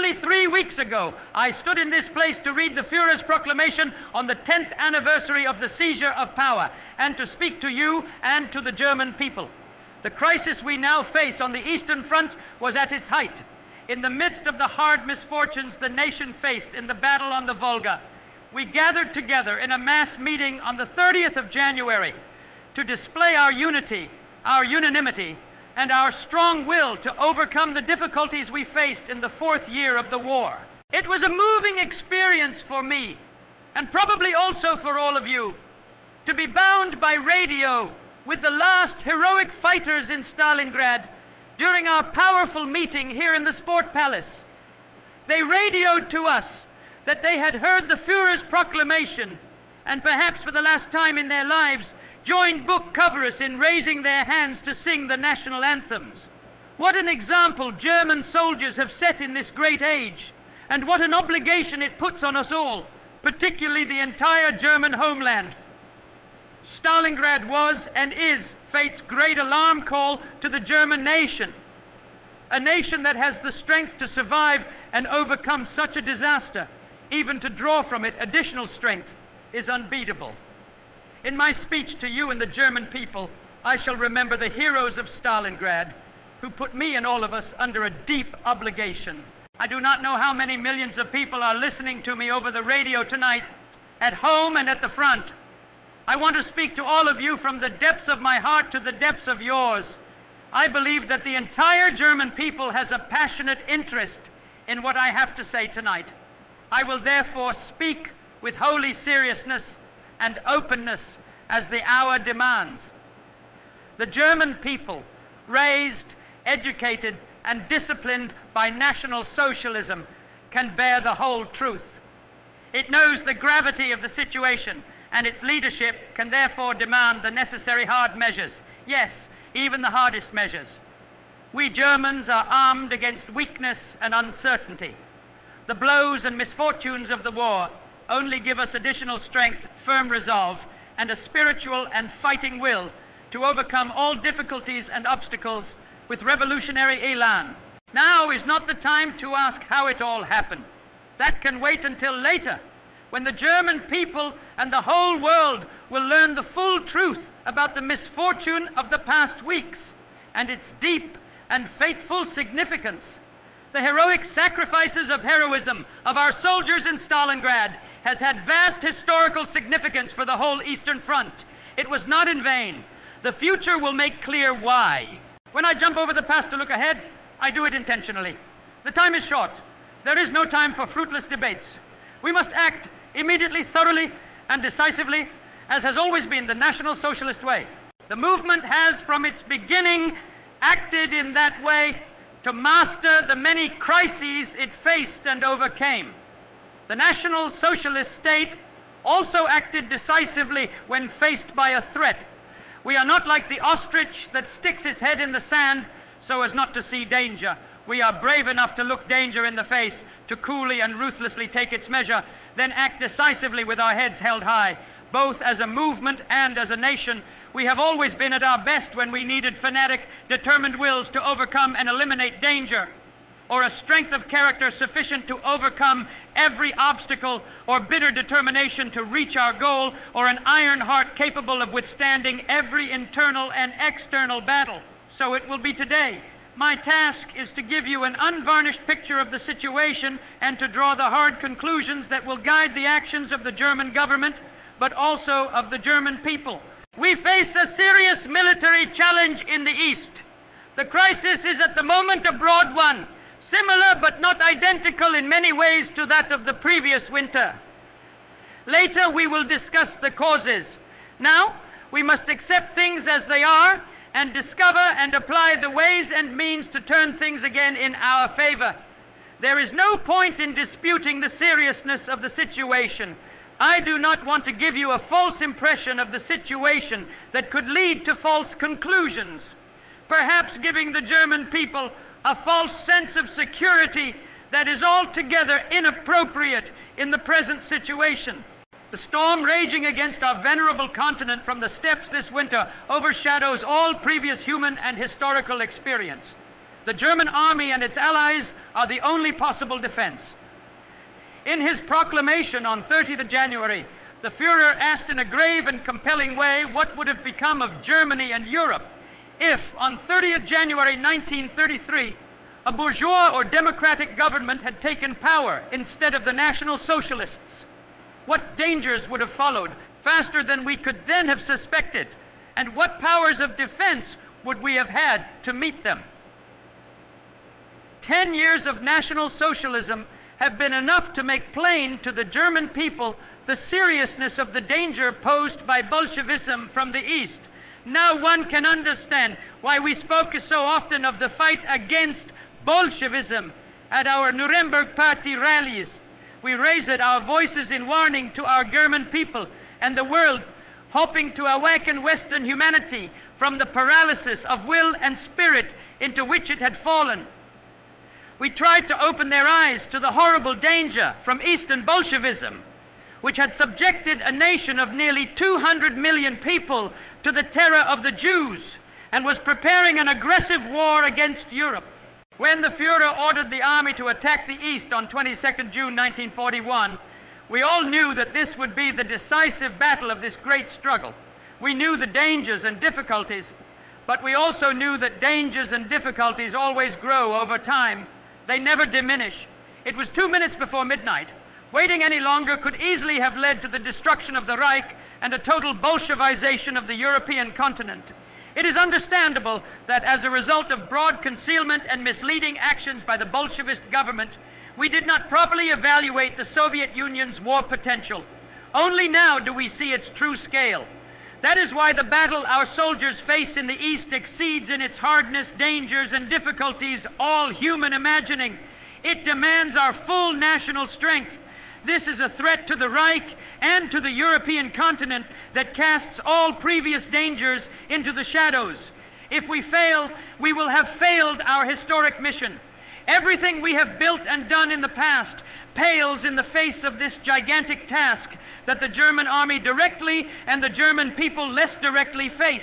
only 3 weeks ago, I stood in this place to read the Führer's proclamation on the 10th anniversary of the seizure of power and to speak to you and to the German people. The crisis we now face on the Eastern Front was at its height. In the midst of the hard misfortunes the nation faced in the battle on the Volga, we gathered together in a mass meeting on the 30th of January to display our unity, our unanimity, and our strong will to overcome the difficulties we faced in the 4th year of the war. It was a moving experience for me, and probably also for all of you, to be bound by radio with the last heroic fighters in Stalingrad during our powerful meeting here in the Sport Palace. They radioed to us that they had heard the Führer's proclamation and perhaps for the last time in their lives joined book covers in raising their hands to sing the national anthems. What an example German soldiers have set in this great age, and what an obligation it puts on us all, particularly the entire German homeland. Stalingrad was and is fate's great alarm call to the German nation, a nation that has the strength to survive and overcome such a disaster. Even to draw from it additional strength is unbeatable. In my speech to you and the German people, I shall remember the heroes of Stalingrad who put me and all of us under a deep obligation. I do not know how many millions of people are listening to me over the radio tonight, at home and at the front. I want to speak to all of you from the depths of my heart to the depths of yours. I believe that the entire German people has a passionate interest in what I have to say tonight. I will therefore speak with holy seriousness and openness as the hour demands. The German people, raised, educated, and disciplined by National Socialism, can bear the whole truth. It knows the gravity of the situation, and its leadership can therefore demand the necessary hard measures. Yes, even the hardest measures. We Germans are armed against weakness and uncertainty. The blows and misfortunes of the war only give us additional strength, firm resolve, and a spiritual and fighting will to overcome all difficulties and obstacles with revolutionary elan. Now is not the time to ask how it all happened. That can wait until later, when the German people and the whole world will learn the full truth about the misfortune of the past weeks and its deep and fateful significance. The heroic sacrifices of heroism of our soldiers in Stalingrad has had vast historical significance for the whole Eastern Front. It was not in vain. The future will make clear why. When I jump over the past to look ahead, I do it intentionally. The time is short. There is no time for fruitless debates. We must act immediately, thoroughly, and decisively, as has always been the National Socialist way. The movement has, from its beginning, acted in that way to master the many crises it faced and overcame. The National Socialist state also acted decisively when faced by a threat. We are not like the ostrich that sticks its head in the sand so as not to see danger. We are brave enough to look danger in the face, to coolly and ruthlessly take its measure, then act decisively with our heads held high. Both as a movement and as a nation, we have always been at our best when we needed fanatic, determined wills to overcome and eliminate danger, or a strength of character sufficient to overcome every obstacle, or bitter determination to reach our goal, or an iron heart capable of withstanding every internal and external battle. So it will be today. My task is to give you an unvarnished picture of the situation and to draw the hard conclusions that will guide the actions of the German government, but also of the German people. We face a serious military challenge in the East. The crisis is at the moment a broad one, similar but not identical in many ways to that of the previous winter. Later we will discuss the causes. Now we must accept things as they are and discover and apply the ways and means to turn things again in our favor. There is no point in disputing the seriousness of the situation. I do not want to give you a false impression of the situation that could lead to false conclusions, perhaps giving the German people a false sense of security that is altogether inappropriate in the present situation. The storm raging against our venerable continent from the steppes this winter overshadows all previous human and historical experience. The German army and its allies are the only possible defense. In his proclamation on 30th of January, the Führer asked in a grave and compelling way what would have become of Germany and Europe if, on 30th January 1933, a bourgeois or democratic government had taken power instead of the National Socialists. What dangers would have followed faster than we could then have suspected, and what powers of defense would we have had to meet them? 10 years of National Socialism have been enough to make plain to the German people the seriousness of the danger posed by Bolshevism from the East. Now one can understand why we spoke so often of the fight against Bolshevism at our Nuremberg Party rallies. We raised our voices in warning to our German people and the world, hoping to awaken Western humanity from the paralysis of will and spirit into which it had fallen. We tried to open their eyes to the horrible danger from Eastern Bolshevism, which had subjected a nation of nearly 200 million people to the terror of the Jews and was preparing an aggressive war against Europe. When the Führer ordered the army to attack the East on 22nd June 1941, we all knew that this would be the decisive battle of this great struggle. We knew the dangers and difficulties, but we also knew that dangers and difficulties always grow over time. They never diminish. It was 2 minutes before midnight. Waiting any longer could easily have led to the destruction of the Reich and a total Bolshevization of the European continent. It is understandable that as a result of broad concealment and misleading actions by the Bolshevist government, we did not properly evaluate the Soviet Union's war potential. Only now do we see its true scale. That is why the battle our soldiers face in the East exceeds in its hardness, dangers, and difficulties all human imagining. It demands our full national strength. This is a threat to the Reich and to the European continent that casts all previous dangers into the shadows. If we fail, we will have failed our historic mission. Everything we have built and done in the past pales in the face of this gigantic task that the German army directly and the German people less directly face.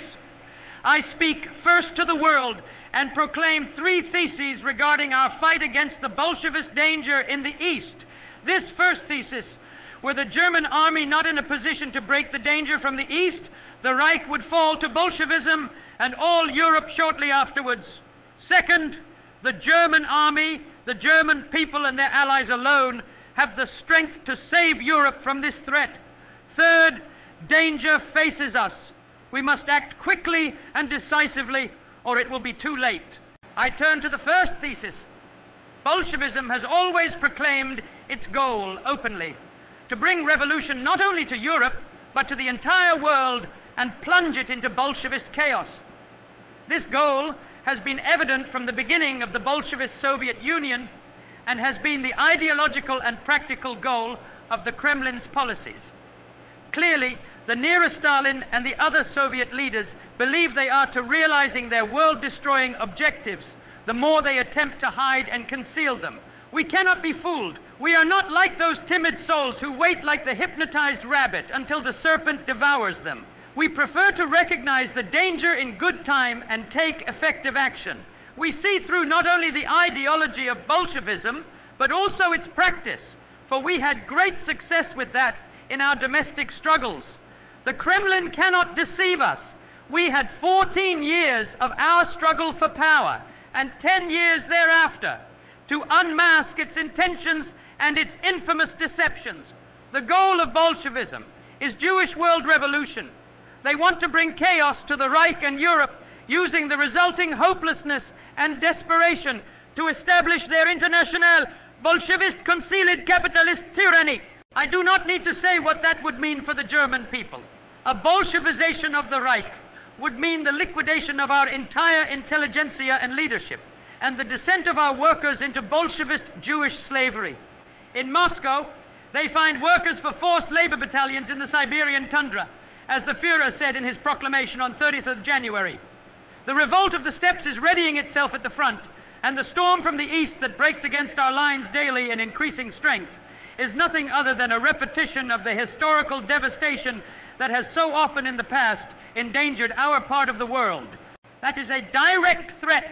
I speak first to the world and proclaim 3 theses regarding our fight against the Bolshevist danger in the East. This first thesis: were the German army not in a position to break the danger from the East, the Reich would fall to Bolshevism and all Europe shortly afterwards. Second, the German army, the German people and their allies alone have the strength to save Europe from this threat. Third, danger faces us. We must act quickly and decisively, or it will be too late. I turn to the first thesis. Bolshevism has always proclaimed its goal openly: to bring revolution not only to Europe, but to the entire world and plunge it into Bolshevist chaos. This goal has been evident from the beginning of the Bolshevist Soviet Union and has been the ideological and practical goal of the Kremlin's policies. Clearly, the nearest Stalin and the other Soviet leaders believe they are to realizing their world-destroying objectives the more they attempt to hide and conceal them. We cannot be fooled. We are not like those timid souls who wait like the hypnotized rabbit until the serpent devours them. We prefer to recognize the danger in good time and take effective action. We see through not only the ideology of Bolshevism, but also its practice, for we had great success with that in our domestic struggles. The Kremlin cannot deceive us. We had 14 years of our struggle for power and 10 years thereafter to unmask its intentions and its infamous deceptions. The goal of Bolshevism is Jewish world revolution. They want to bring chaos to the Reich and Europe, using the resulting hopelessness and desperation to establish their international Bolshevist concealed capitalist tyranny. I do not need to say what that would mean for the German people. A Bolshevization of the Reich would mean the liquidation of our entire intelligentsia and leadership, and the descent of our workers into Bolshevist Jewish slavery. In Moscow, they find workers for forced labor battalions in the Siberian tundra, as the Führer said in his proclamation on 30th of January. The revolt of the steppes is readying itself at the front, and the storm from the east that breaks against our lines daily in increasing strength is nothing other than a repetition of the historical devastation that has so often in the past endangered our part of the world. That is a direct threat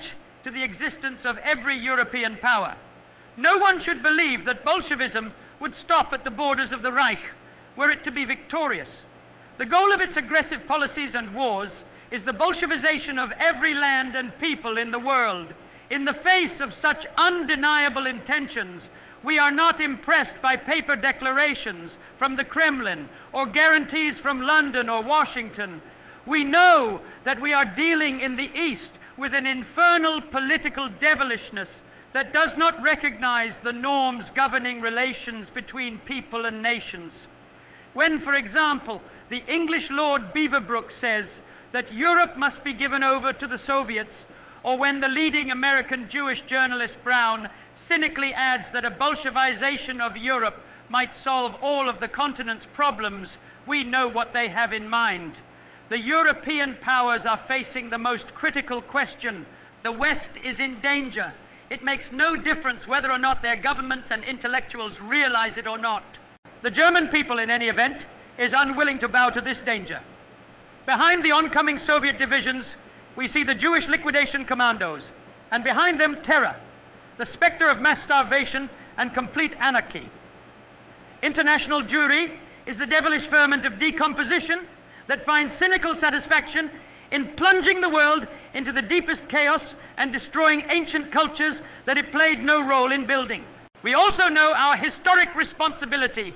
to the existence of every European power. No one should believe that Bolshevism would stop at the borders of the Reich were it to be victorious. The goal of its aggressive policies and wars is the Bolshevization of every land and people in the world. In the face of such undeniable intentions, we are not impressed by paper declarations from the Kremlin or guarantees from London or Washington. We know that we are dealing in the East with an infernal political devilishness that does not recognize the norms governing relations between people and nations. When, for example, the English Lord Beaverbrook says that Europe must be given over to the Soviets, or when the leading American Jewish journalist Brown cynically adds that a Bolshevization of Europe might solve all of the continent's problems, we know what they have in mind. The European powers are facing the most critical question. The West is in danger. It makes no difference whether or not their governments and intellectuals realize it or not. The German people, in any event, is unwilling to bow to this danger. Behind the oncoming Soviet divisions, we see the Jewish liquidation commandos, and behind them terror, the specter of mass starvation and complete anarchy. International Jewry is the devilish ferment of decomposition that finds cynical satisfaction in plunging the world into the deepest chaos and destroying ancient cultures that it played no role in building. We also know our historic responsibility.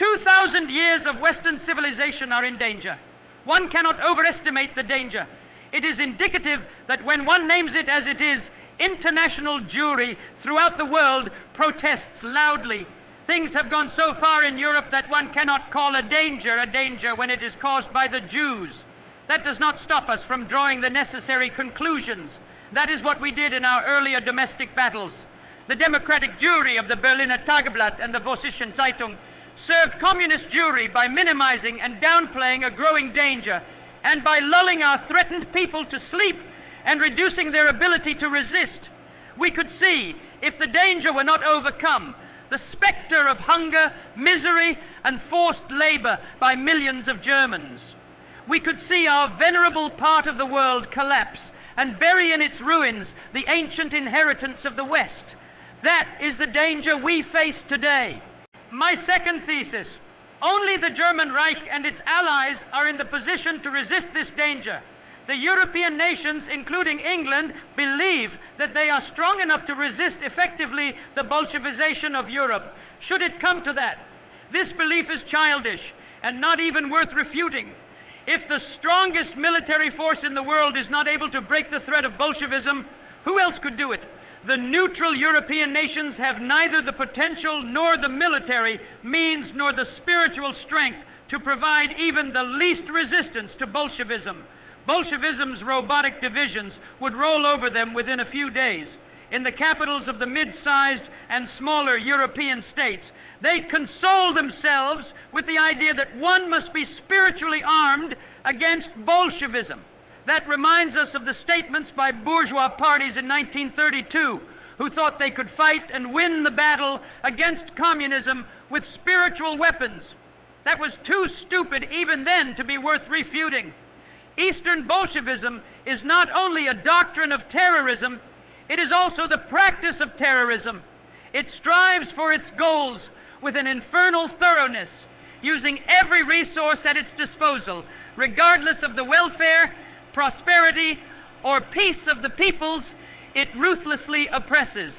2,000 years of Western civilization are in danger. One cannot overestimate the danger. It is indicative that when one names it as it is, international Jewry throughout the world protests loudly. Things have gone so far in Europe that one cannot call a danger when it is caused by the Jews. That does not stop us from drawing the necessary conclusions. That is what we did in our earlier domestic battles. The democratic Jewry of the Berliner Tageblatt and the Vossischen Zeitung served communist Jewry by minimizing and downplaying a growing danger, and by lulling our threatened people to sleep and reducing their ability to resist. We could see, if the danger were not overcome, the specter of hunger, misery, and forced labor by millions of Germans. We could see our venerable part of the world collapse and bury in its ruins the ancient inheritance of the West. That is the danger we face today. My second thesis: only the German Reich and its allies are in the position to resist this danger. The European nations, including England, believe that they are strong enough to resist effectively the Bolshevization of Europe. Should it come to that, this belief is childish and not even worth refuting. If the strongest military force in the world is not able to break the threat of Bolshevism, who else could do it? The neutral European nations have neither the potential nor the military means nor the spiritual strength to provide even the least resistance to Bolshevism. Bolshevism's robotic divisions would roll over them within a few days. In the capitals of the mid-sized and smaller European states, they console themselves with the idea that one must be spiritually armed against Bolshevism. That reminds us of the statements by bourgeois parties in 1932, who thought they could fight and win the battle against communism with spiritual weapons. That was too stupid even then to be worth refuting. Eastern Bolshevism is not only a doctrine of terrorism, it is also the practice of terrorism. It strives for its goals with an infernal thoroughness, using every resource at its disposal, regardless of the welfare, prosperity, or peace of the peoples it ruthlessly oppresses.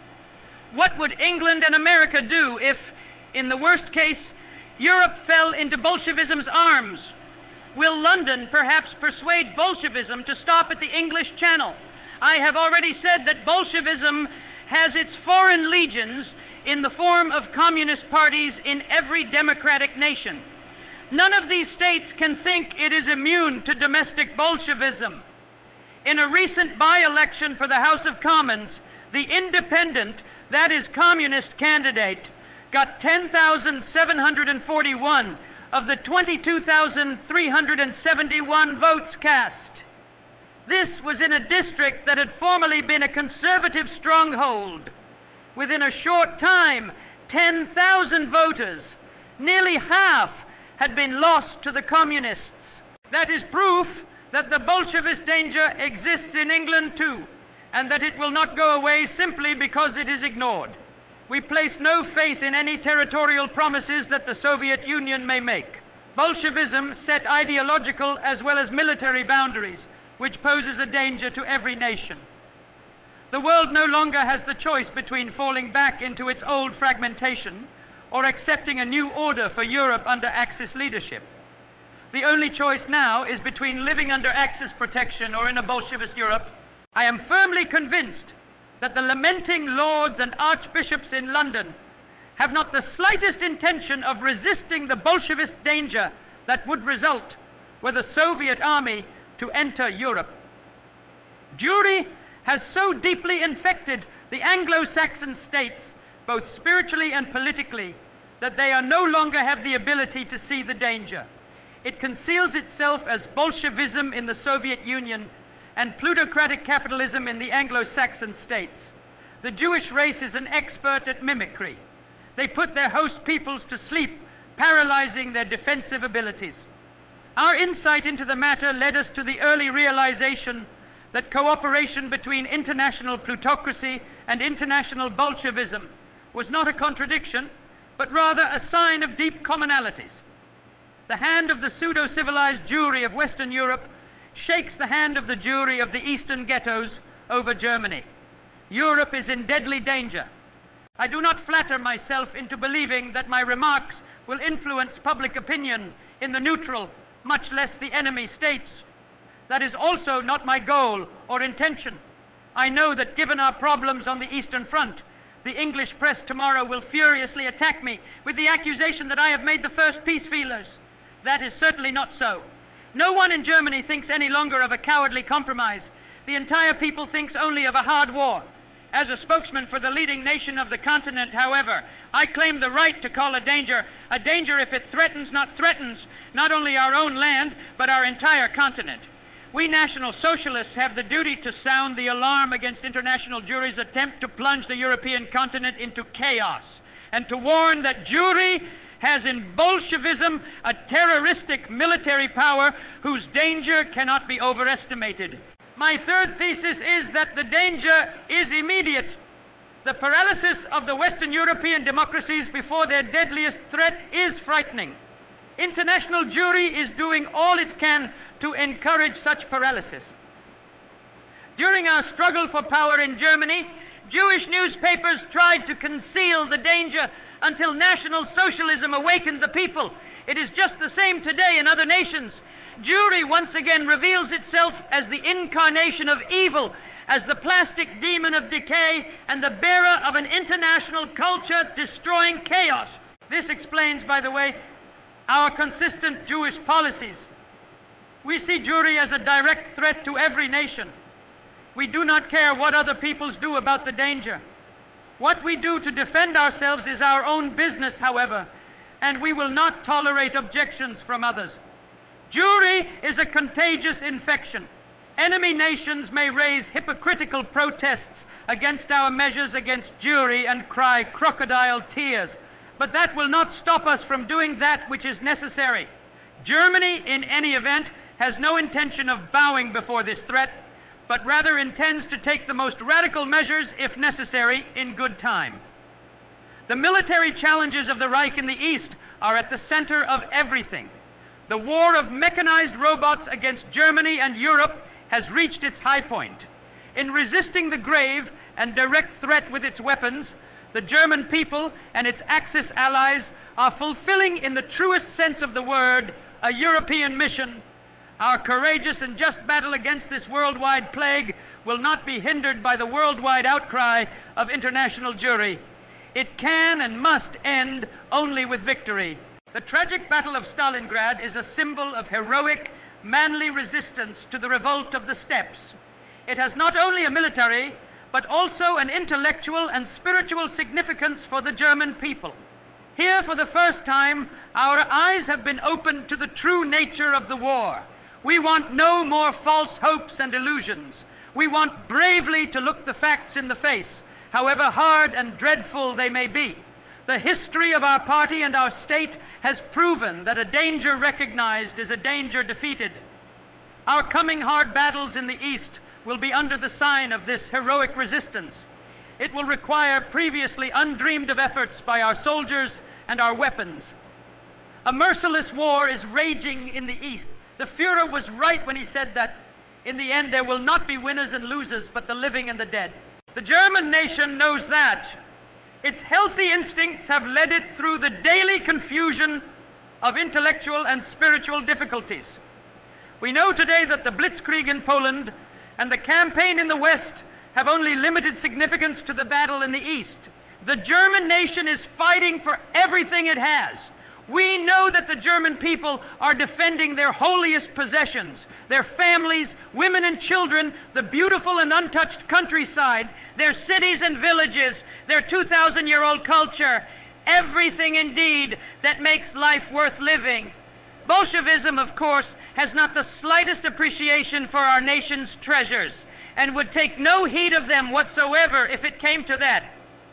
What would England and America do if, in the worst case, Europe fell into Bolshevism's arms? Will London perhaps persuade Bolshevism to stop at the English Channel? I have already said that Bolshevism has its foreign legions in the form of communist parties in every democratic nation. None of these states can think it is immune to domestic Bolshevism. In a recent by-election for the House of Commons, the independent, that is communist candidate, got 10,741 of the 22,371 votes cast. This was in a district that had formerly been a conservative stronghold. Within a short time, 10,000 voters, nearly half, had been lost to the communists. That is proof that the Bolshevist danger exists in England too. and that it will not go away simply because it is ignored. We place no faith in any territorial promises that the Soviet Union may make. Bolshevism set ideological as well as military boundaries, which poses a danger to every nation. The world no longer has the choice between falling back into its old fragmentation or accepting a new order for Europe under Axis leadership. The only choice now is between living under Axis protection or in a Bolshevist Europe. I am firmly convinced that the lamenting lords and archbishops in London have not the slightest intention of resisting the Bolshevist danger that would result were the Soviet army to enter Europe. Jewry has so deeply infected the Anglo-Saxon states, both spiritually and politically, that they are no longer have the ability to see the danger. It conceals itself as Bolshevism in the Soviet Union and plutocratic capitalism in the Anglo-Saxon states. The Jewish race is an expert at mimicry. They put their host peoples to sleep, paralyzing their defensive abilities. Our insight into the matter led us to the early realization that cooperation between international plutocracy and international Bolshevism was not a contradiction, but rather a sign of deep commonalities. The hand of the pseudo-civilized Jewry of Western Europe shakes the hand of the Jewry of the Eastern ghettos over Germany. Europe is in deadly danger. I do not flatter myself into believing that my remarks will influence public opinion in the neutral, much less the enemy states. That is also not my goal or intention. I know that given our problems on the Eastern Front, the English press tomorrow will furiously attack me with the accusation that I have made the first peace feelers. That is certainly not so. No one in Germany thinks any longer of a cowardly compromise. The entire people thinks only of a hard war. As a spokesman for the leading nation of the continent, however, I claim the right to call a danger if it threatens not only our own land, but our entire continent. We National Socialists have the duty to sound the alarm against International Jewry's attempt to plunge the European continent into chaos, and to warn that Jewry has in Bolshevism a terroristic military power whose danger cannot be overestimated. My third thesis is that the danger is immediate. The paralysis of the Western European democracies before their deadliest threat is frightening. International Jewry is doing all it can to encourage such paralysis. During our struggle for power in Germany, Jewish newspapers tried to conceal the danger until National Socialism awakened the people. It is just the same today in other nations. Jewry once again reveals itself as the incarnation of evil, as the plastic demon of decay and the bearer of an international culture destroying chaos. This explains, by the way, our consistent Jewish policies. We see Jewry as a direct threat to every nation. We do not care what other peoples do about the danger. What we do to defend ourselves is our own business, however, and we will not tolerate objections from others. Jewry is a contagious infection. Enemy nations may raise hypocritical protests against our measures against Jewry and cry crocodile tears, but that will not stop us from doing that which is necessary. Germany, in any event, has no intention of bowing before this threat, but rather intends to take the most radical measures, if necessary, in good time. The military challenges of the Reich in the East are at the center of everything. The war of mechanized robots against Germany and Europe has reached its high point. In resisting the grave and direct threat with its weapons, the German people and its Axis allies are fulfilling, in the truest sense of the word, a European mission. Our courageous and just battle against this worldwide plague will not be hindered by the worldwide outcry of international Jewry. It can and must end only with victory. The tragic Battle of Stalingrad is a symbol of heroic, manly resistance to the revolt of the steppes. It has not only a military, but also an intellectual and spiritual significance for the German people. Here, for the first time, our eyes have been opened to the true nature of the war. We want no more false hopes and illusions. We want bravely to look the facts in the face, however hard and dreadful they may be. The history of our party and our state has proven that a danger recognized is a danger defeated. Our coming hard battles in the East will be under the sign of this heroic resistance. It will require previously undreamed of efforts by our soldiers and our weapons. A merciless war is raging in the East. The Führer was right when he said that in the end there will not be winners and losers, but the living and the dead. The German nation knows that. Its healthy instincts have led it through the daily confusion of intellectual and spiritual difficulties. We know today that the Blitzkrieg in Poland and the campaign in the West have only limited significance to the battle in the East. The German nation is fighting for everything it has. We know that the German people are defending their holiest possessions, their families, women and children, the beautiful and untouched countryside, their cities and villages, their 2,000-year-old culture, everything indeed that makes life worth living. Bolshevism, of course, has not the slightest appreciation for our nation's treasures and would take no heed of them whatsoever if it came to that.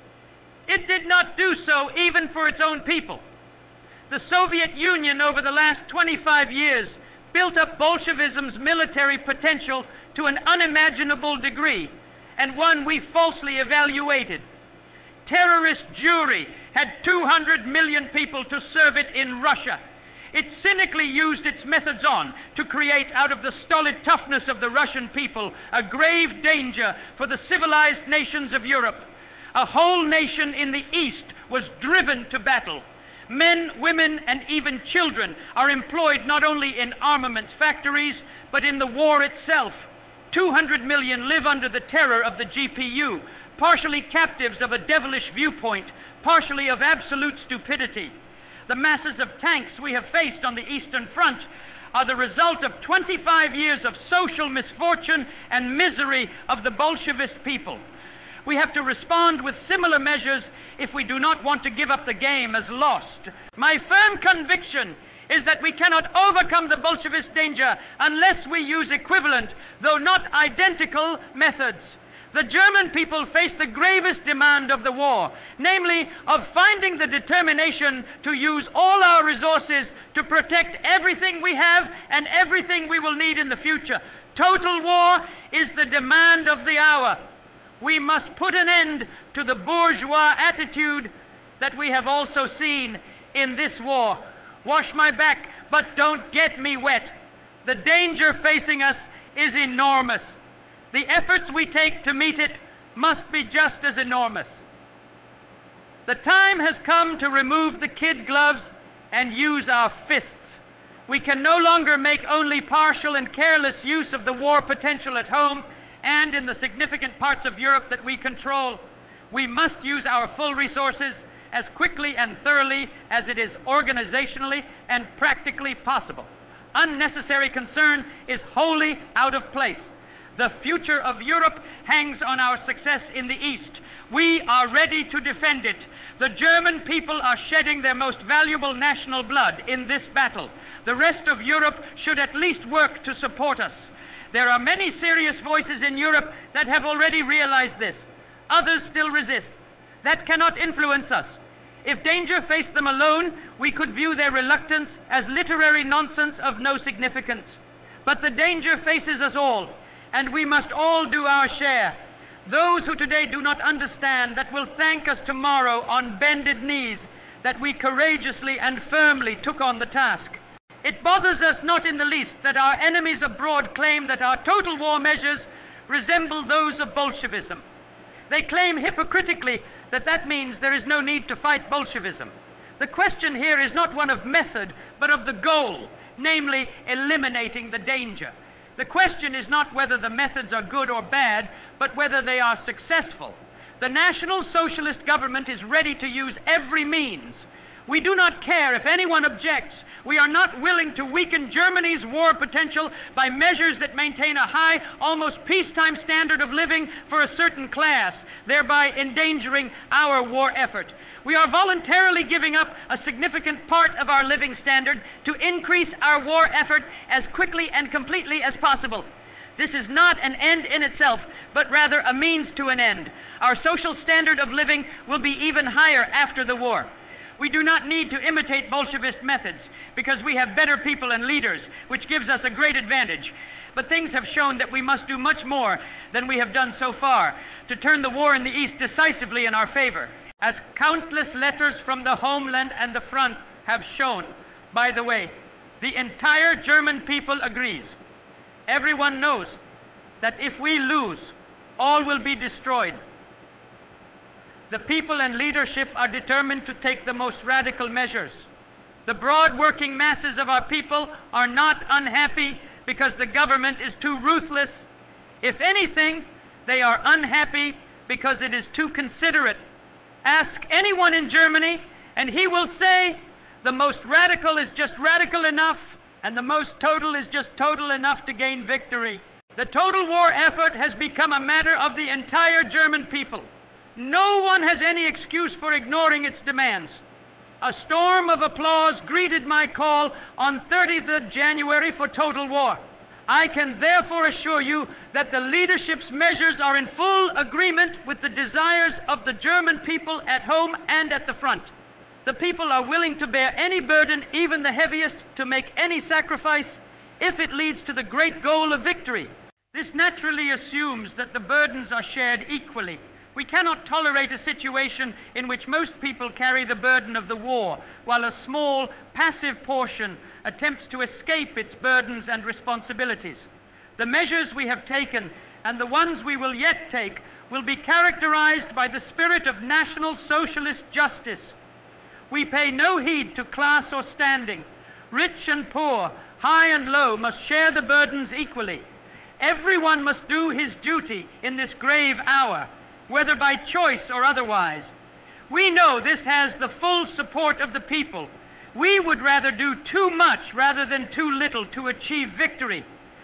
It did not do so even for its own people. The Soviet Union over the last 25 years built up Bolshevism's military potential to an unimaginable degree, and one we falsely evaluated. Terrorist Jewry had 200 million people to serve it in Russia. It cynically used its methods on to create out of the stolid toughness of the Russian people a grave danger for the civilized nations of Europe. A whole nation in the East was driven to battle. Men, women, and even children are employed not only in armaments factories, but in the war itself. 200 million live under the terror of the GPU, partially captives of a devilish viewpoint, partially of absolute stupidity. The masses of tanks we have faced on the Eastern Front are the result of 25 years of social misfortune and misery of the Bolshevist people. We have to respond with similar measures if we do not want to give up the game as lost. My firm conviction is that we cannot overcome the Bolshevist danger unless we use equivalent, though not identical, methods. The German people face the gravest demand of the war, namely of finding the determination to use all our resources to protect everything we have and everything we will need in the future. Total war is the demand of the hour. We must put an end to the bourgeois attitude that we have also seen in this war. Wash my back, but don't get me wet. The danger facing us is enormous. The efforts we take to meet it must be just as enormous. The time has come to remove the kid gloves and use our fists. We can no longer make only partial and careless use of the war potential at home and in the significant parts of Europe that we control. We must use our full resources as quickly and thoroughly as it is organizationally and practically possible. Unnecessary concern is wholly out of place. The future of Europe hangs on our success in the East. We are ready to defend it. The German people are shedding their most valuable national blood in this battle. The rest of Europe should at least work to support us. There are many serious voices in Europe that have already realized this. Others still resist. That cannot influence us. If danger faced them alone, we could view their reluctance as literary nonsense of no significance. But the danger faces us all, and we must all do our share. Those who today do not understand that will thank us tomorrow on bended knees that we courageously and firmly took on the task. It bothers us not in the least that our enemies abroad claim that our total war measures resemble those of Bolshevism. They claim hypocritically that that means there is no need to fight Bolshevism. The question here is not one of method, but of the goal, namely eliminating the danger. The question is not whether the methods are good or bad, but whether they are successful. The National Socialist government is ready to use every means. We do not care if anyone objects. We are not willing to weaken Germany's war potential by measures that maintain a high, almost peacetime standard of living for a certain class, thereby endangering our war effort. We are voluntarily giving up a significant part of our living standard to increase our war effort as quickly and completely as possible. This is not an end in itself, but rather a means to an end. Our social standard of living will be even higher after the war. We do not need to imitate Bolshevist methods because we have better people and leaders, which gives us a great advantage. but things have shown that we must do much more than we have done so far to turn the war in the East decisively in our favor. As countless letters from the homeland and the front have shown, by the way, the entire German people agrees. Everyone knows that if we lose, all will be destroyed. The people and leadership are determined to take the most radical measures. The broad working masses of our people are not unhappy because the government is too ruthless. If anything, they are unhappy because it is too considerate. Ask anyone in Germany, and he will say the most radical is just radical enough, and the most total is just total enough to gain victory. The total war effort has become a matter of the entire German people. No one has any excuse for ignoring its demands. A storm of applause greeted my call on 30th of January for total war. I can therefore assure you that the leadership's measures are in full agreement with the desires of the German people at home and at the front. The people are willing to bear any burden, even the heaviest, to make any sacrifice, if it leads to the great goal of victory. This naturally assumes that the burdens are shared equally. We cannot tolerate a situation in which most people carry the burden of the war, while a small, passive portion attempts to escape its burdens and responsibilities. The measures we have taken, and the ones we will yet take, will be characterized by the spirit of National Socialist justice. We pay no heed to class or standing. Rich and poor, high and low, must share the burdens equally. Everyone must do his duty in this grave hour, whether by choice or otherwise. We know this has the full support of the people. We would rather do too much rather than too little to achieve victory.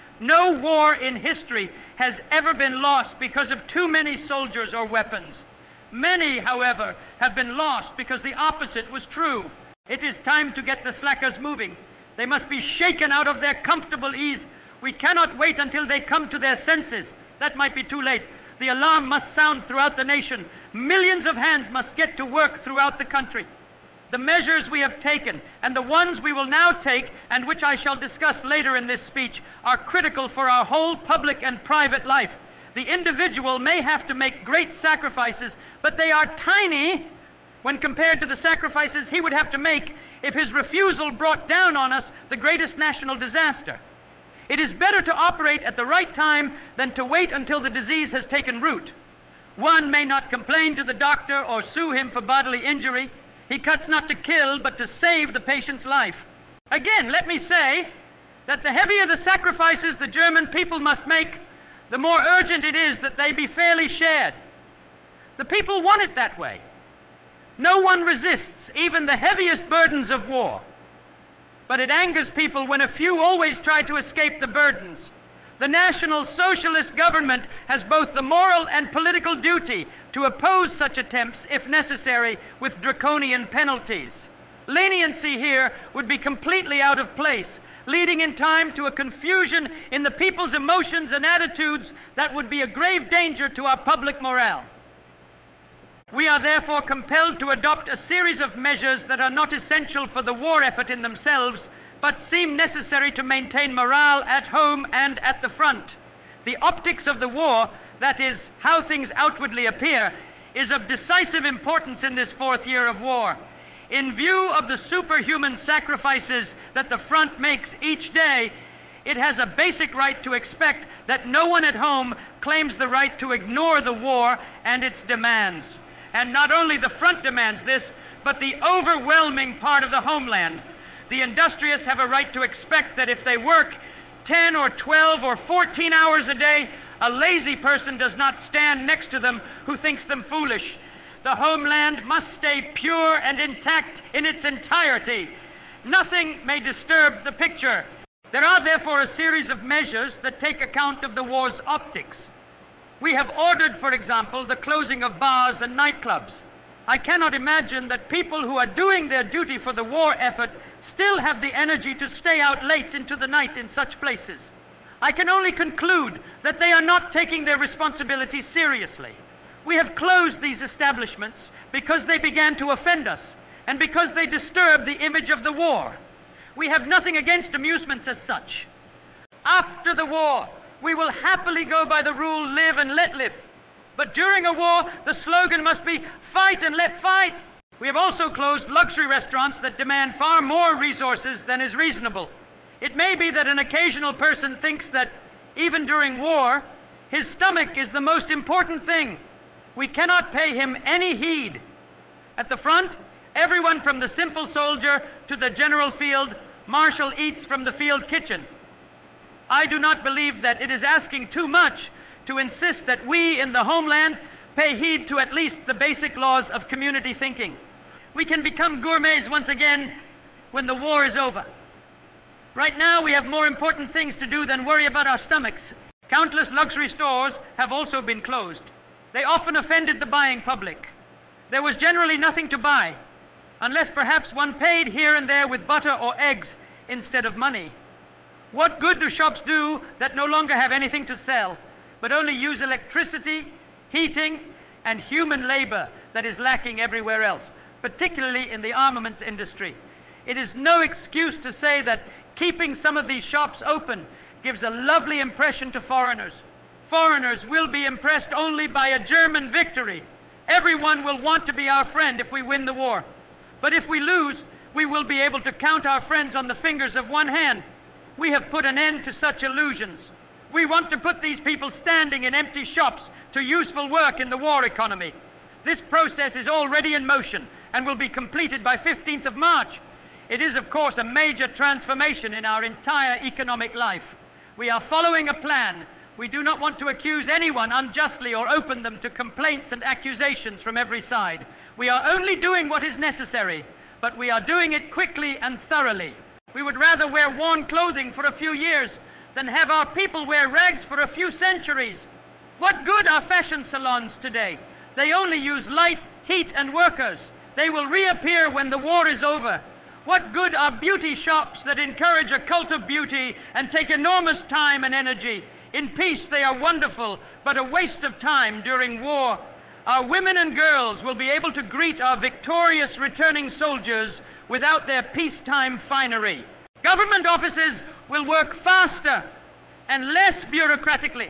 No war in history has ever been lost because of too many soldiers or weapons. Many, however, have been lost because the opposite was true. It is time to get the slackers moving. They must be shaken out of their comfortable ease. We cannot wait until they come to their senses. That might be too late. The alarm must sound throughout the nation. Millions of hands must get to work throughout the country. The measures we have taken, and the ones we will now take, and which I shall discuss later in this speech, are critical for our whole public and private life. The individual may have to make great sacrifices, but they are tiny when compared to the sacrifices he would have to make if his refusal brought down on us the greatest national disaster. It is better to operate at the right time than to wait until the disease has taken root. One may not complain to the doctor or sue him for bodily injury. He cuts not to kill, but to save the patient's life. Again, let me say that the heavier the sacrifices the German people must make, the more urgent it is that they be fairly shared. The people want it that way. No one resists even the heaviest burdens of war. But it angers people when a few always try to escape the burdens. The National Socialist government has both the moral and political duty to oppose such attempts, if necessary, with draconian penalties. Leniency here would be completely out of place, leading in time to a confusion in the people's emotions and attitudes that would be a grave danger to our public morale. We are therefore compelled to adopt a series of measures that are not essential for the war effort in themselves, but seem necessary to maintain morale at home and at the front. The optics of the war, that is, how things outwardly appear, is of decisive importance in this fourth year of war. In view of the superhuman sacrifices that the front makes each day, it has a basic right to expect that no one at home claims the right to ignore the war and its demands. And not only the front demands this, but the overwhelming part of the homeland. The industrious have a right to expect that if they work 10 or 12 or 14 hours a day, a lazy person does not stand next to them who thinks them foolish. The homeland must stay pure and intact in its entirety. Nothing may disturb the picture. There are therefore a series of measures that take account of the war's optics. We have ordered, for example, the closing of bars and nightclubs. I cannot imagine that people who are doing their duty for the war effort still have the energy to stay out late into the night in such places. I can only conclude that they are not taking their responsibilities seriously. We have closed these establishments because they began to offend us and because they disturb the image of the war. We have nothing against amusements as such. After the war, we will happily go by the rule, live and let live. But during a war, the slogan must be fight and let fight. We have also closed luxury restaurants that demand far more resources than is reasonable. It may be that an occasional person thinks that even during war, his stomach is the most important thing. We cannot pay him any heed. At the front, everyone from the simple soldier to the general field marshal eats from the field kitchen. I do not believe that it is asking too much to insist that we in the homeland pay heed to at least the basic laws of community thinking. We can become gourmets once again when the war is over. Right now, we have more important things to do than worry about our stomachs. Countless luxury stores have also been closed. They often offended the buying public. There was generally nothing to buy, unless perhaps one paid here and there with butter or eggs instead of money. What good do shops do that no longer have anything to sell, but only use electricity, heating, and human labor that is lacking everywhere else, particularly in the armaments industry? It is no excuse to say that keeping some of these shops open gives a lovely impression to foreigners. Foreigners will be impressed only by a German victory. Everyone will want to be our friend if we win the war. But if we lose, we will be able to count our friends on the fingers of one hand. We have put an end to such illusions. We want to put these people standing in empty shops to useful work in the war economy. This process is already in motion and will be completed by 15th of March. It is, of course, a major transformation in our entire economic life. We are following a plan. We do not want to accuse anyone unjustly or open them to complaints and accusations from every side. We are only doing what is necessary, but we are doing it quickly and thoroughly. We would rather wear worn clothing for a few years than have our people wear rags for a few centuries. What good are fashion salons today? They only use light, heat, and workers. They will reappear when the war is over. What good are beauty shops that encourage a cult of beauty and take enormous time and energy? In peace they are wonderful, but a waste of time during war. Our women and girls will be able to greet our victorious returning soldiers without their peacetime finery. Government offices will work faster and less bureaucratically.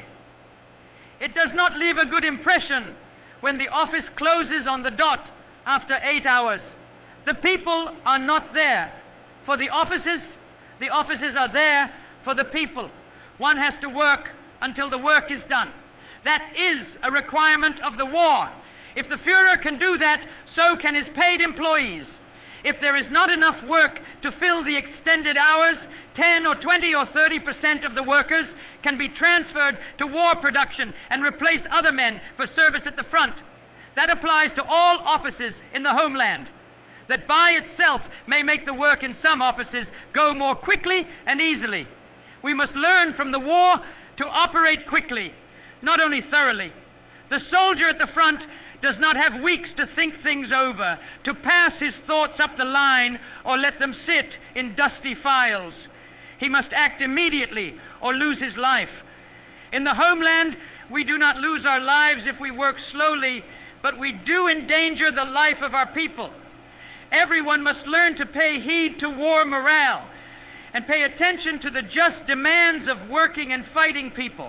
It does not leave a good impression when the office closes on the dot after 8 hours. The people are not there for the offices are there for the people. One has to work until the work is done. That is a requirement of the war. If the Führer can do that, so can his paid employees. If there is not enough work to fill the extended hours, 10 or 20 or 30% of the workers can be transferred to war production and replace other men for service at the front. That applies to all offices in the homeland. That by itself may make the work in some offices go more quickly and easily. We must learn from the war to operate quickly, not only thoroughly. The soldier at the front does not have weeks to think things over, to pass his thoughts up the line or let them sit in dusty files. He must act immediately or lose his life. In the homeland, we do not lose our lives if we work slowly, but we do endanger the life of our people. Everyone must learn to pay heed to war morale and pay attention to the just demands of working and fighting people.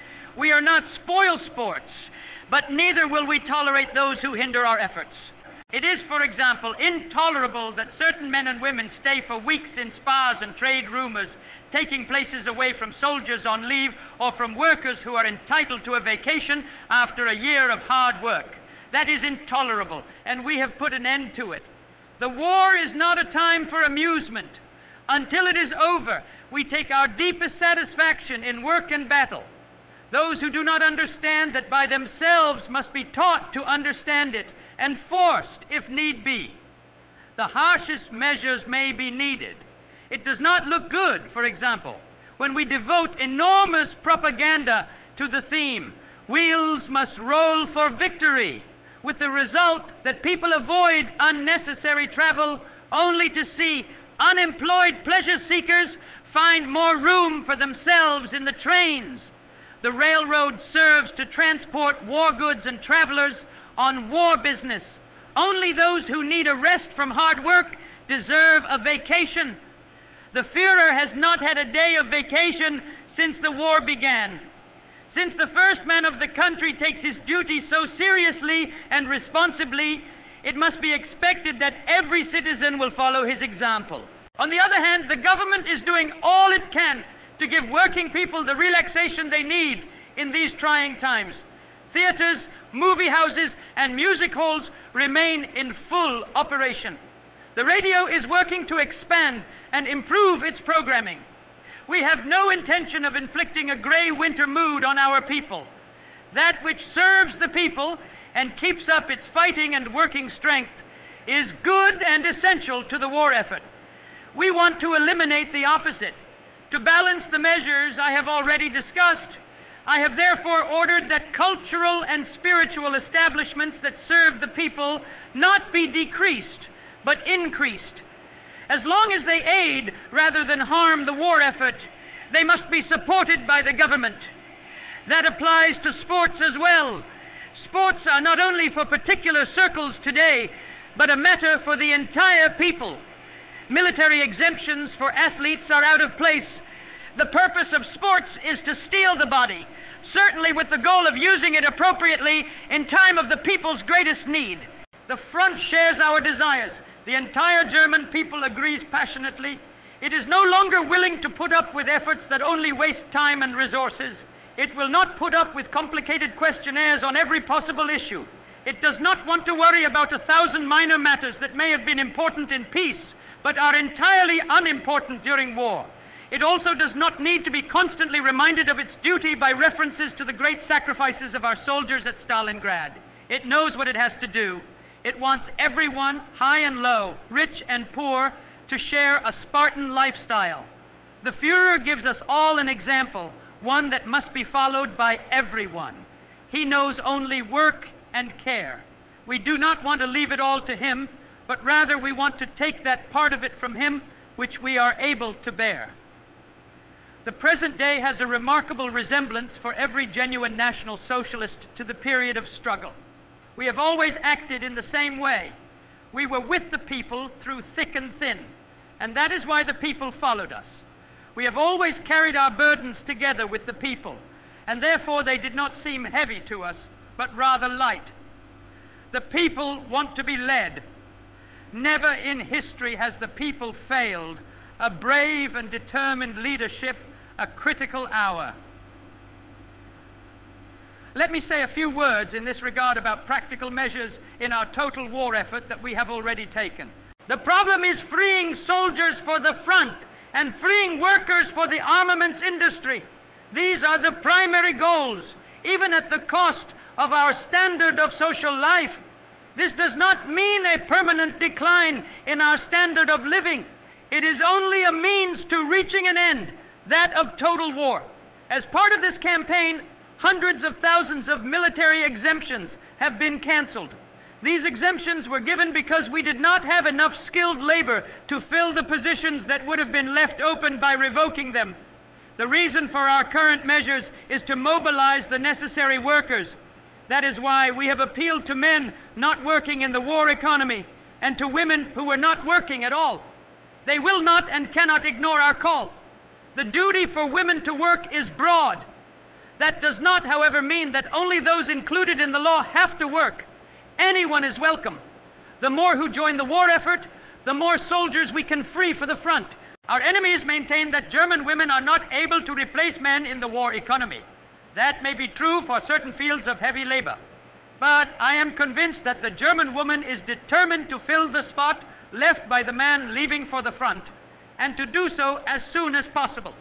We are not spoil sports, but neither will we tolerate those who hinder our efforts. It is, for example, intolerable that certain men and women stay for weeks in spas and trade rumors, taking places away from soldiers on leave or from workers who are entitled to a vacation after a year of hard work. That is intolerable, and we have put an end to it. The war is not a time for amusement. Until it is over, we take our deepest satisfaction in work and battle. Those who do not understand that by themselves must be taught to understand it and forced if need be. The harshest measures may be needed. It does not look good, for example, when we devote enormous propaganda to the theme, "Wheels must roll for victory," with the result that people avoid unnecessary travel only to see unemployed pleasure seekers find more room for themselves in the trains. The railroad serves to transport war goods and travelers on war business. Only those who need a rest from hard work deserve a vacation. The Führer has not had a day of vacation since the war began. Since the first man of the country takes his duty so seriously and responsibly, it must be expected that every citizen will follow his example. On the other hand, the government is doing all it can to give working people the relaxation they need in these trying times. Theaters, movie houses, and music halls remain in full operation. The radio is working to expand and improve its programming. We have no intention of inflicting a gray winter mood on our people. That which serves the people and keeps up its fighting and working strength is good and essential to the war effort. We want to eliminate the opposite. To balance the measures I have already discussed, I have therefore ordered that cultural and spiritual establishments that serve the people not be decreased, but increased. As long as they aid rather than harm the war effort, they must be supported by the government. That applies to sports as well. Sports are not only for particular circles today, but a matter for the entire people. Military exemptions for athletes are out of place. The purpose of sports is to steel the body, certainly with the goal of using it appropriately in time of the people's greatest need. The front shares our desires. The entire German people agrees passionately. It is no longer willing to put up with efforts that only waste time and resources. It will not put up with complicated questionnaires on every possible issue. It does not want to worry about 1,000 minor matters that may have been important in peace, but are entirely unimportant during war. It also does not need to be constantly reminded of its duty by references to the great sacrifices of our soldiers at Stalingrad. It knows what it has to do. It wants everyone, high and low, rich and poor, to share a Spartan lifestyle. The Führer gives us all an example, one that must be followed by everyone. He knows only work and care. We do not want to leave it all to him, but rather we want to take that part of it from him which we are able to bear. The present day has a remarkable resemblance for every genuine National Socialist to the period of struggle. We have always acted in the same way. We were with the people through thick and thin, and that is why the people followed us. We have always carried our burdens together with the people, and therefore they did not seem heavy to us, but rather light. The people want to be led. Never in history has the people failed a brave and determined leadership a critical hour. Let me say a few words in this regard about practical measures in our total war effort that we have already taken. The problem is freeing soldiers for the front and freeing workers for the armaments industry. These are the primary goals, even at the cost of our standard of social life. This does not mean a permanent decline in our standard of living. It is only a means to reaching an end, that of total war. As part of this campaign, hundreds of thousands of military exemptions have been canceled. These exemptions were given because we did not have enough skilled labor to fill the positions that would have been left open by revoking them. The reason for our current measures is to mobilize the necessary workers. That is why we have appealed to men not working in the war economy and to women who were not working at all. They will not and cannot ignore our call. The duty for women to work is broad. That does not, however, mean that only those included in the law have to work. Anyone is welcome. The more who join the war effort, the more soldiers we can free for the front. Our enemies maintain that German women are not able to replace men in the war economy. That may be true for certain fields of heavy labor. But I am convinced that the German woman is determined to fill the spot left by the man leaving for the front, and to do so as soon as possible.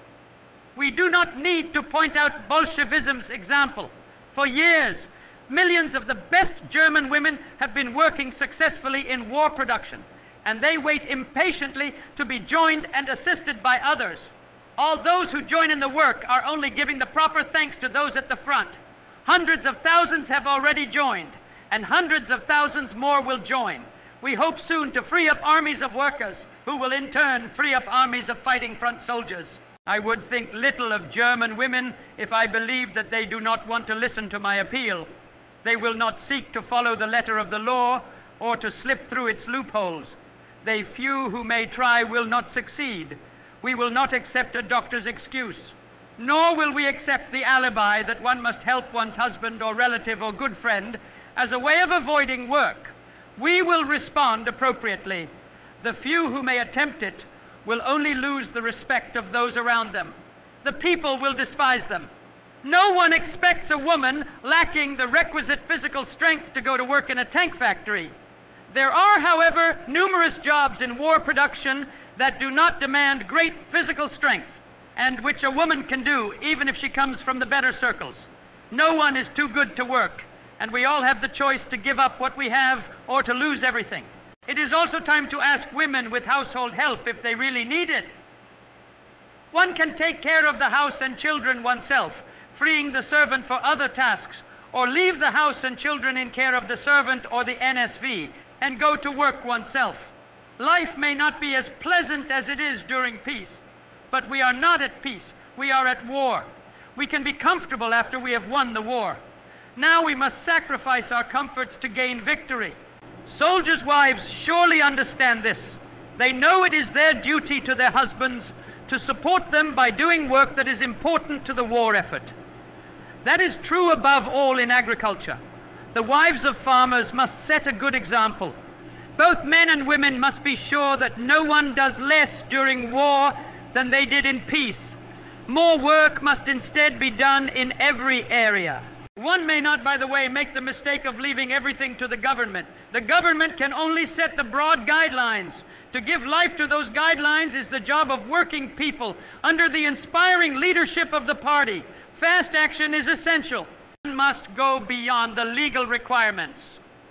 We do not need to point out Bolshevism's example. For years, millions of the best German women have been working successfully in war production, and they wait impatiently to be joined and assisted by others. All those who join in the work are only giving the proper thanks to those at the front. Hundreds of thousands have already joined, and hundreds of thousands more will join. We hope soon to free up armies of workers, who will in turn free up armies of fighting front soldiers. I would think little of German women if I believed that they do not want to listen to my appeal. They will not seek to follow the letter of the law or to slip through its loopholes. They few who may try will not succeed. We will not accept a doctor's excuse. nor will we accept the alibi that one must help one's husband or relative or good friend as a way of avoiding work. We will respond appropriately. The few who may attempt it will only lose the respect of those around them. The people will despise them. No one expects a woman lacking the requisite physical strength to go to work in a tank factory. There are, however, numerous jobs in war production that do not demand great physical strength, and which a woman can do even if she comes from the better circles. No one is too good to work, and we all have the choice to give up what we have or to lose everything. It is also time to ask women with household help if they really need it. One can take care of the house and children oneself, freeing the servant for other tasks, or leave the house and children in care of the servant or the NSV and go to work oneself. Life may not be as pleasant as it is during peace, but we are not at peace. We are at war. We can be comfortable after we have won the war. Now we must sacrifice our comforts to gain victory. Soldiers' wives surely understand this. They know it is their duty to their husbands to support them by doing work that is important to the war effort. That is true above all in agriculture. The wives of farmers must set a good example. Both men and women must be sure that no one does less during war than they did in peace. More work must instead be done in every area. One may not, by the way, make the mistake of leaving everything to the government. The government can only set the broad guidelines. To give life to those guidelines is the job of working people under the inspiring leadership of the party. Fast action is essential. One must go beyond the legal requirements.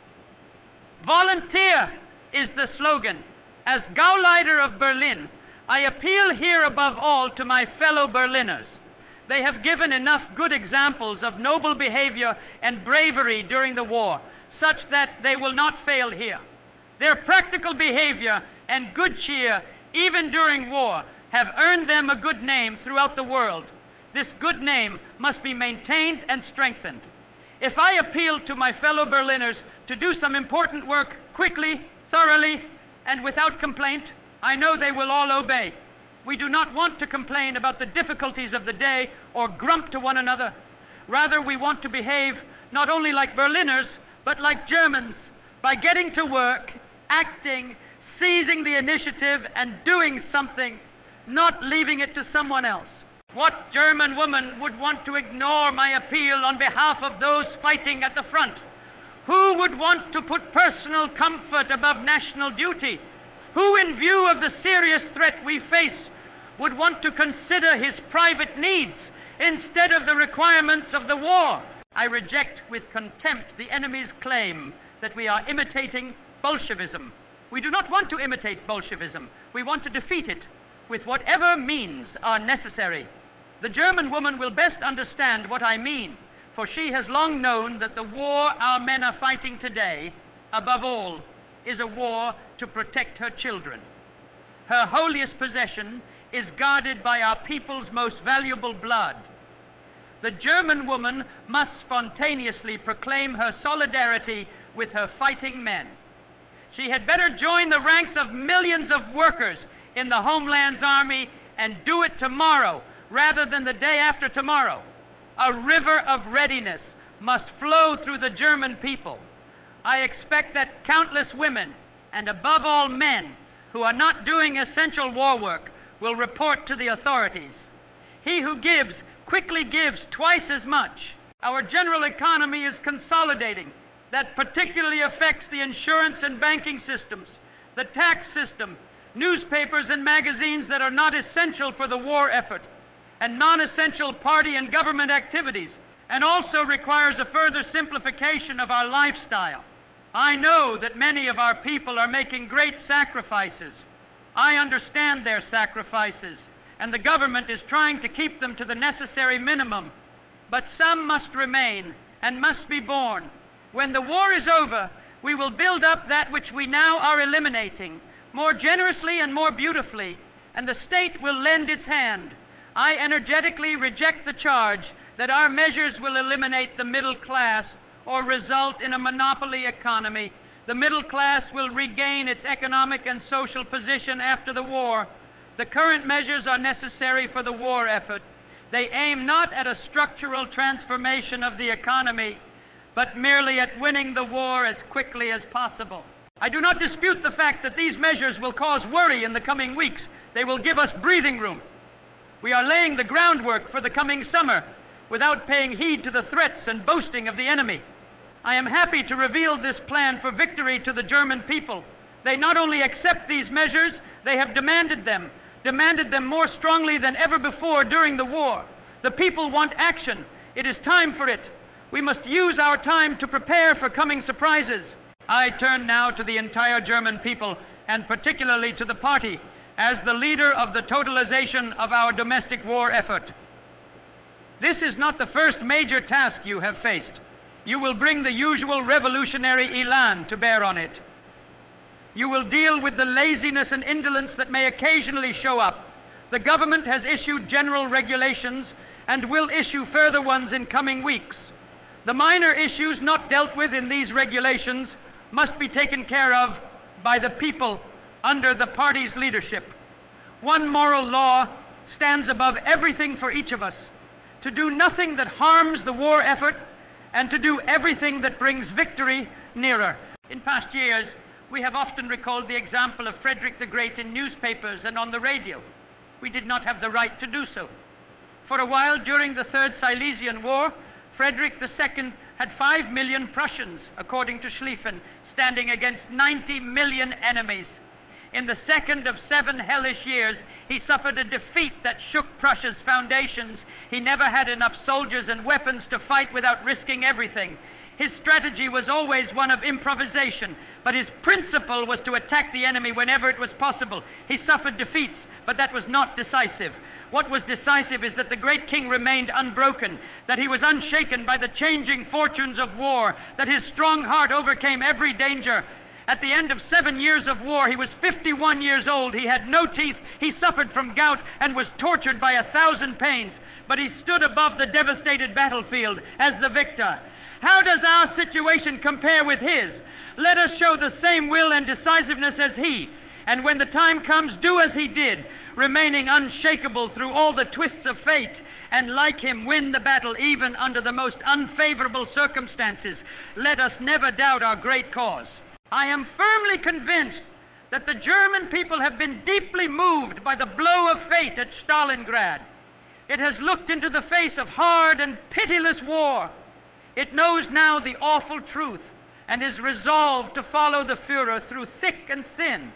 Volunteer is the slogan. As Gauleiter of Berlin, I appeal here above all to my fellow Berliners. They have given enough good examples of noble behavior and bravery during the war, such that they will not fail here. Their practical behavior and good cheer, even during war, have earned them a good name throughout the world. This good name must be maintained and strengthened. If I appeal to my fellow Berliners to do some important work quickly, thoroughly, and without complaint, I know they will all obey. We do not want to complain about the difficulties of the day or grump to one another. Rather, we want to behave not only like Berliners, but like Germans, by getting to work, acting, seizing the initiative, and doing something, not leaving it to someone else. What German woman would want to ignore my appeal on behalf of those fighting at the front? Who would want to put personal comfort above national duty? Who, in view of the serious threat we face, would want to consider his private needs instead of the requirements of the war? I reject with contempt the enemy's claim that we are imitating Bolshevism. We do not want to imitate Bolshevism. We want to defeat it with whatever means are necessary. The German woman will best understand what I mean, for she has long known that the war our men are fighting today, above all, is a war to protect her children. Her holiest possession is guarded by our people's most valuable blood. The German woman must spontaneously proclaim her solidarity with her fighting men. She had better join the ranks of millions of workers in the homeland's army and do it tomorrow rather than the day after tomorrow. A river of readiness must flow through the German people. I expect that countless women, and above all men, who are not doing essential war work, will report to the authorities. He who gives quickly gives twice as much. Our general economy is consolidating. That particularly affects the insurance and banking systems, the tax system, newspapers and magazines that are not essential for the war effort, and non-essential party and government activities, and also requires a further simplification of our lifestyle. I know that many of our people are making great sacrifices. I understand their sacrifices, and the government is trying to keep them to the necessary minimum. But some must remain and must be borne. When the war is over, we will build up that which we now are eliminating more generously and more beautifully, and the state will lend its hand. I energetically reject the charge that our measures will eliminate the middle class or result in a monopoly economy. The middle class will regain its economic and social position after the war. The current measures are necessary for the war effort. They aim not at a structural transformation of the economy, but merely at winning the war as quickly as possible. I do not dispute the fact that these measures will cause worry in the coming weeks. They will give us breathing room. We are laying the groundwork for the coming summer without paying heed to the threats and boasting of the enemy. I am happy to reveal this plan for victory to the German people. They not only accept these measures, they have demanded them more strongly than ever before during the war. The people want action. It is time for it. We must use our time to prepare for coming surprises. I turn now to the entire German people, and particularly to the party, as the leader of the totalization of our domestic war effort. This is not the first major task you have faced. You will bring the usual revolutionary elan to bear on it. You will deal with the laziness and indolence that may occasionally show up. The government has issued general regulations and will issue further ones in coming weeks. The minor issues not dealt with in these regulations must be taken care of by the people under the party's leadership. One moral law stands above everything for each of us: to do nothing that harms the war effort and to do everything that brings victory nearer. In past years, we have often recalled the example of Frederick the Great in newspapers and on the radio. We did not have the right to do so. For a while during the Third Silesian War, Frederick II had 5 million Prussians, according to Schlieffen, standing against 90 million enemies. In the second of 7 hellish years, he suffered a defeat that shook Prussia's foundations. He never had enough soldiers and weapons to fight without risking everything. His strategy was always one of improvisation, but his principle was to attack the enemy whenever it was possible. He suffered defeats, but that was not decisive. What was decisive is that the great king remained unbroken, that he was unshaken by the changing fortunes of war, that his strong heart overcame every danger. At the end of 7 years of war, he was 51 years old. He had no teeth. He suffered from gout and was tortured by 1,000 pains. But he stood above the devastated battlefield as the victor. How does our situation compare with his? Let us show the same will and decisiveness as he, and when the time comes, do as he did, remaining unshakable through all the twists of fate, and like him win the battle even under the most unfavorable circumstances. Let us never doubt our great cause. I am firmly convinced that the German people have been deeply moved by the blow of fate at Stalingrad. It has looked into the face of hard and pitiless war. It knows now the awful truth and is resolved to follow the Führer through thick and thin.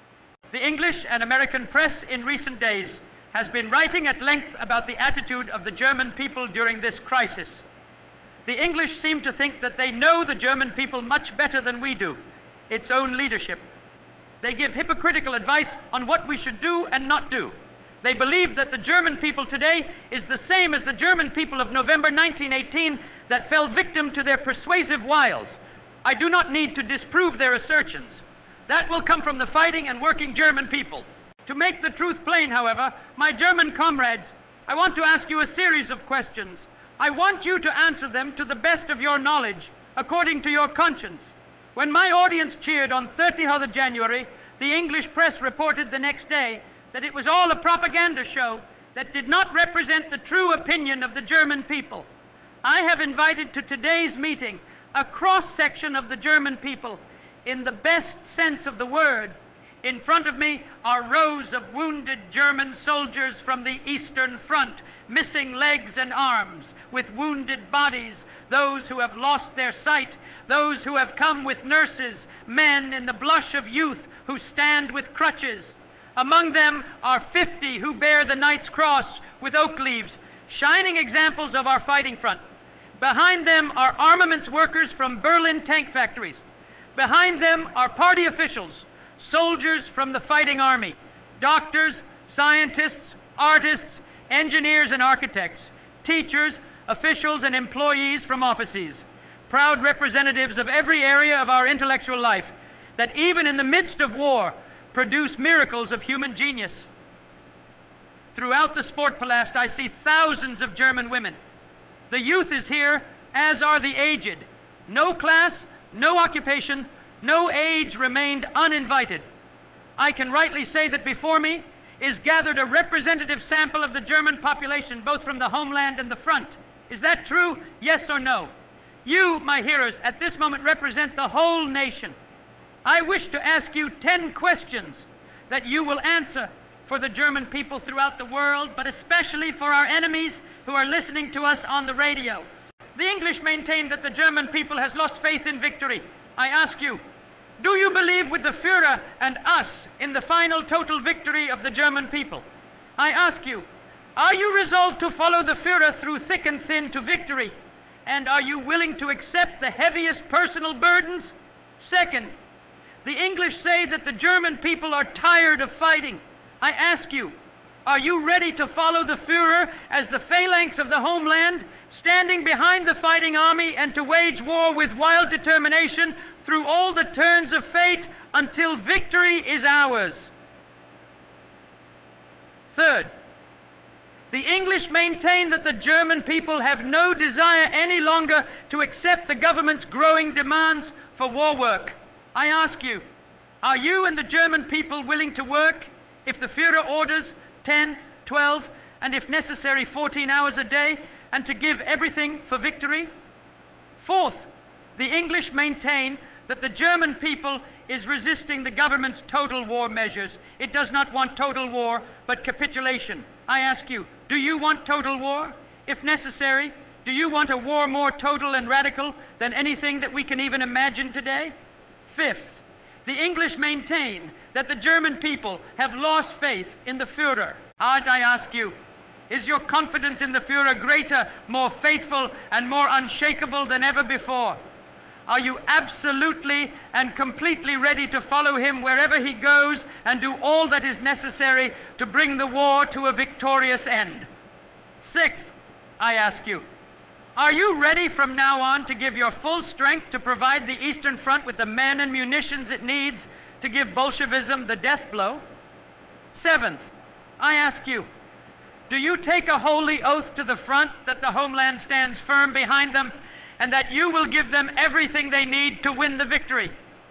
The English and American press in recent days has been writing at length about the attitude of the German people during this crisis. The English seem to think that they know the German people much better than we do, its own leadership. They give hypocritical advice on what we should do and not do. They believe that the German people today is the same as the German people of November 1918 that fell victim to their persuasive wiles. I do not need to disprove their assertions. That will come from the fighting and working German people. To make the truth plain, however, my German comrades, I want to ask you a series of questions. I want you to answer them to the best of your knowledge, according to your conscience. When my audience cheered on 30th of January, the English press reported the next day that it was all a propaganda show that did not represent the true opinion of the German people. I have invited to today's meeting a cross-section of the German people in the best sense of the word. In front of me are rows of wounded German soldiers from the Eastern Front, missing legs and arms, with wounded bodies, those who have lost their sight, those who have come with nurses, men in the blush of youth who stand with crutches. Among them are 50 who bear the Knight's Cross with oak leaves, shining examples of our fighting front. Behind them are armaments workers from Berlin tank factories. Behind them are party officials, soldiers from the fighting army, doctors, scientists, artists, engineers and architects, teachers, officials and employees from offices, proud representatives of every area of our intellectual life that even in the midst of war produce miracles of human genius. Throughout the Sportpalast, I see thousands of German women. The youth is here, as are the aged. No class, no occupation, no age remained uninvited. I can rightly say that before me is gathered a representative sample of the German population, both from the homeland and the front. Is that true? Yes or no? You, my hearers, at this moment represent the whole nation. I wish to ask you 10 questions that you will answer for the German people throughout the world, but especially for our enemies who are listening to us on the radio. The English maintain that the German people has lost faith in victory. I ask you, do you believe with the Führer and us in the final total victory of the German people? I ask you, are you resolved to follow the Führer through thick and thin to victory? And are you willing to accept the heaviest personal burdens? Second, the English say that the German people are tired of fighting. I ask you, are you ready to follow the Führer as the phalanx of the homeland, standing behind the fighting army and to wage war with wild determination through all the turns of fate until victory is ours? Third, the English maintain that the German people have no desire any longer to accept the government's growing demands for war work. I ask you, are you and the German people willing to work, if the Führer orders, 10, 12, and if necessary 14 hours a day, and to give everything for victory? Fourth, the English maintain that the German people is resisting the government's total war measures. It does not want total war, but capitulation. I ask you, do you want total war? If necessary, do you want a war more total and radical than anything that we can even imagine today? Fifth, the English maintain that the German people have lost faith in the Führer. And I ask you, is your confidence in the Führer greater, more faithful, and more unshakable than ever before? Are you absolutely and completely ready to follow him wherever he goes and do all that is necessary to bring the war to a victorious end? Sixth, I ask you, are you ready from now on to give your full strength to provide the Eastern Front with the men and munitions it needs to give Bolshevism the death blow? Seventh, I ask you, do you take a holy oath to the front that the homeland stands firm behind them and that you will give them everything they need to win the victory?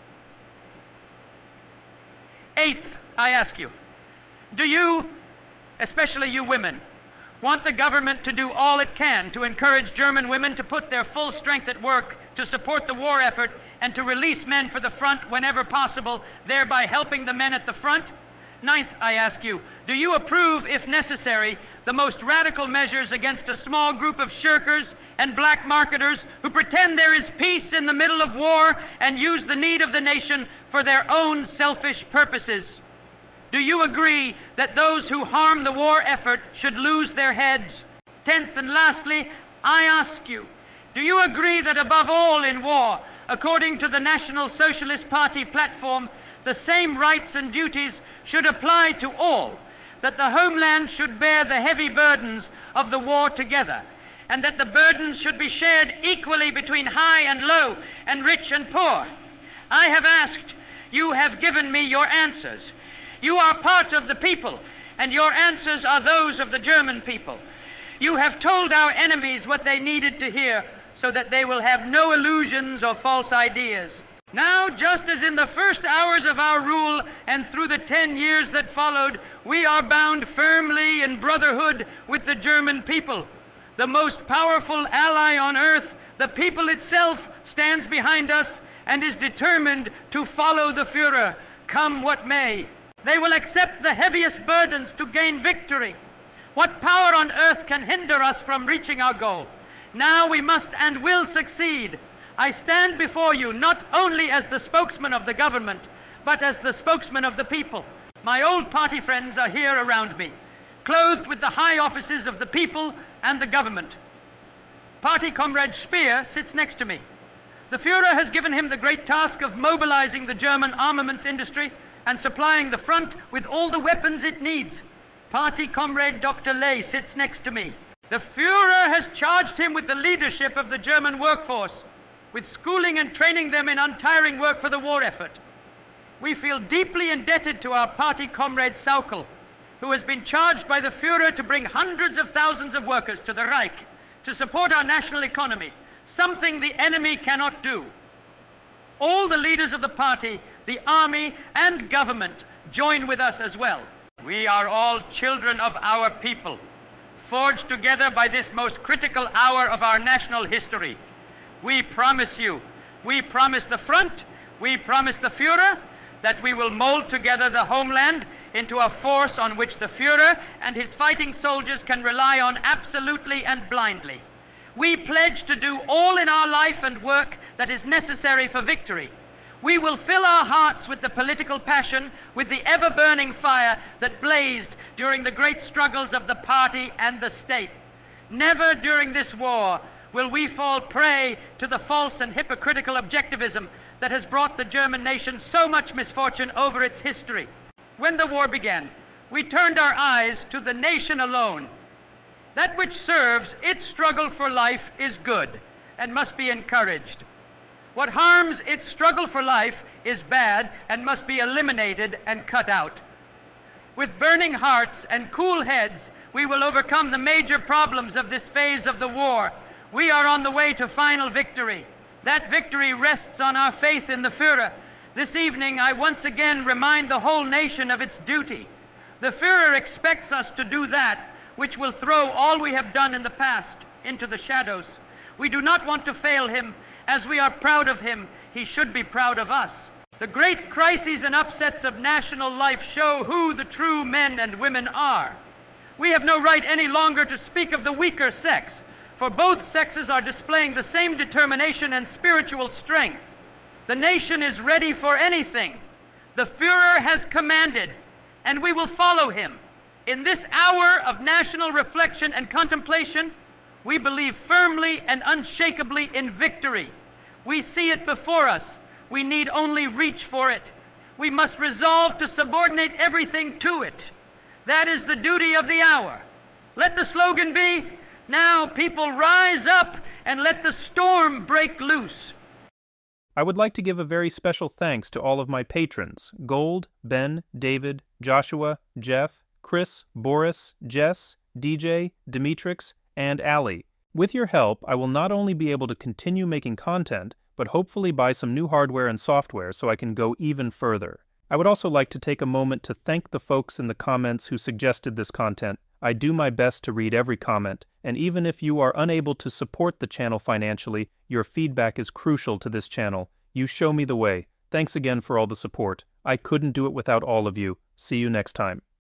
Eighth, I ask you, do you, especially you women, want the government to do all it can to encourage German women to put their full strength at work to support the war effort and to release men for the front whenever possible, thereby helping the men at the front? Ninth, I ask you, do you approve, if necessary, the most radical measures against a small group of shirkers and black marketers who pretend there is peace in the middle of war and use the need of the nation for their own selfish purposes? Do you agree that those who harm the war effort should lose their heads? Tenth and lastly, I ask you, do you agree that above all in war, according to the National Socialist Party platform, the same rights and duties should apply to all, that the homeland should bear the heavy burdens of the war together, and that the burdens should be shared equally between high and low and rich and poor? I have asked, you have given me your answers. You are part of the people, and your answers are those of the German people. You have told our enemies what they needed to hear so that they will have no illusions or false ideas. Now, just as in the first hours of our rule and through the 10 years that followed, we are bound firmly in brotherhood with the German people. The most powerful ally on earth, the people itself, stands behind us and is determined to follow the Führer, come what may. They will accept the heaviest burdens to gain victory. What power on earth can hinder us from reaching our goal? Now we must and will succeed. I stand before you not only as the spokesman of the government, but as the spokesman of the people. My old party friends are here around me, clothed with the high offices of the people and the government. Party comrade Speer sits next to me. The Führer has given him the great task of mobilizing the German armaments industry and supplying the front with all the weapons it needs. Party comrade Dr. Ley sits next to me. The Führer has charged him with the leadership of the German workforce, with schooling and training them in untiring work for the war effort. We feel deeply indebted to our party comrade Saukel, who has been charged by the Führer to bring hundreds of thousands of workers to the Reich to support our national economy, something the enemy cannot do. All the leaders of the party, the army, and government join with us as well. We are all children of our people, forged together by this most critical hour of our national history. We promise you, we promise the front, we promise the Führer, that we will mold together the homeland into a force on which the Führer and his fighting soldiers can rely on absolutely and blindly. We pledge to do all in our life and work that is necessary for victory. We will fill our hearts with the political passion, with the ever-burning fire that blazed during the great struggles of the party and the state. Never during this war will we fall prey to the false and hypocritical objectivism that has brought the German nation so much misfortune over its history. When the war began, we turned our eyes to the nation alone. That which serves its struggle for life is good and must be encouraged. What harms its struggle for life is bad and must be eliminated and cut out. With burning hearts and cool heads, we will overcome the major problems of this phase of the war. We are on the way to final victory. That victory rests on our faith in the Führer. This evening, I once again remind the whole nation of its duty. The Führer expects us to do that which will throw all we have done in the past into the shadows. We do not want to fail him. As we are proud of him, he should be proud of us. The great crises and upsets of national life show who the true men and women are. We have no right any longer to speak of the weaker sex, for both sexes are displaying the same determination and spiritual strength. The nation is ready for anything. The Führer has commanded, and we will follow him. In this hour of national reflection and contemplation, we believe firmly and unshakably in victory. We see it before us. We need only reach for it. We must resolve to subordinate everything to it. That is the duty of the hour. Let the slogan be, "Now people rise up and let the storm break loose." I would like to give a very special thanks to all of my patrons, Gold, Ben, David, Joshua, Jeff, Chris, Boris, Jess, DJ, Dimitrix, and Ali. With your help, I will not only be able to continue making content, but hopefully buy some new hardware and software so I can go even further. I would also like to take a moment to thank the folks in the comments who suggested this content. I do my best to read every comment, and even if you are unable to support the channel financially, your feedback is crucial to this channel. You show me the way. Thanks again for all the support. I couldn't do it without all of you. See you next time.